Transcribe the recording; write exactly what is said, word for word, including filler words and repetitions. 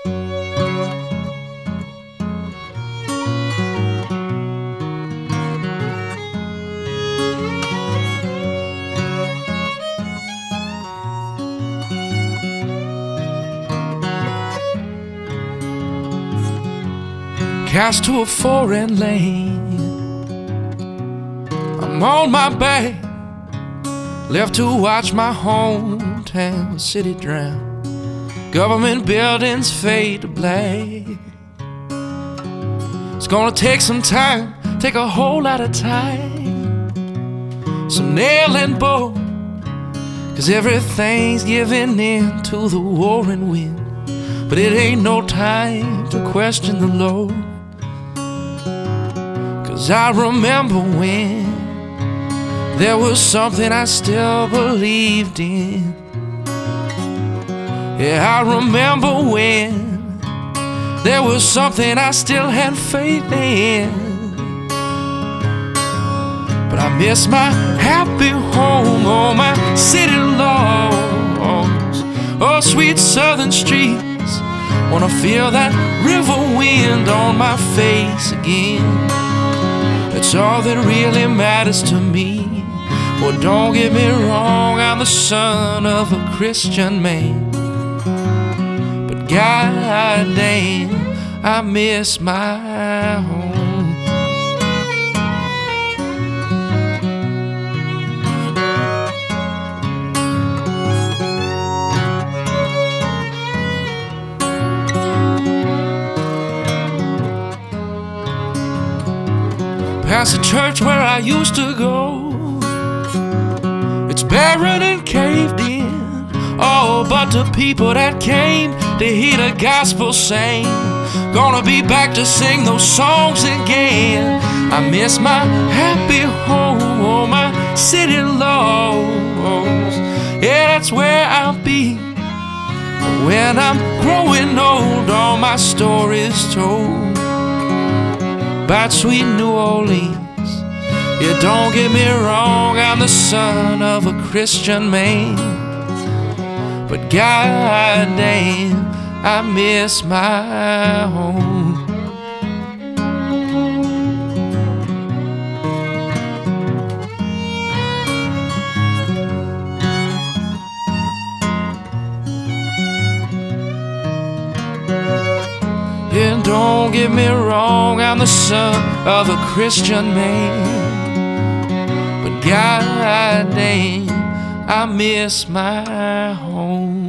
Cast to a foreign land, I'm on my back, left to watch my hometown city drown. Government buildings fade to black. It's gonna take some time, take a whole lot of time, some nail and bolt, 'cause everything's giving in to the warring wind. But it ain't no time to question the Lord, 'cause I remember when there was something I still believed in. Yeah, I remember when there was something I still had faith in. But I miss my happy home, oh my city lawns, oh sweet southern streets. Wanna feel that river wind on my face again. It's all that really matters to me. Well, don't get me wrong, I'm the son of a Christian man, but God damn, I miss my home. Past the church where I used to go, it's barren and caved in. Oh, but the people that came to hear the gospel sing, gonna be back to sing those songs again. I miss my happy home, oh my city lows. Yeah, that's where I'll be when I'm growing old. All my stories told about sweet New Orleans. Yeah, don't get me wrong, I'm the son of a Christian man, but God damn, I miss my home. Yeah, don't get me wrong, I'm the son of a Christian man, but God damn, I miss my home.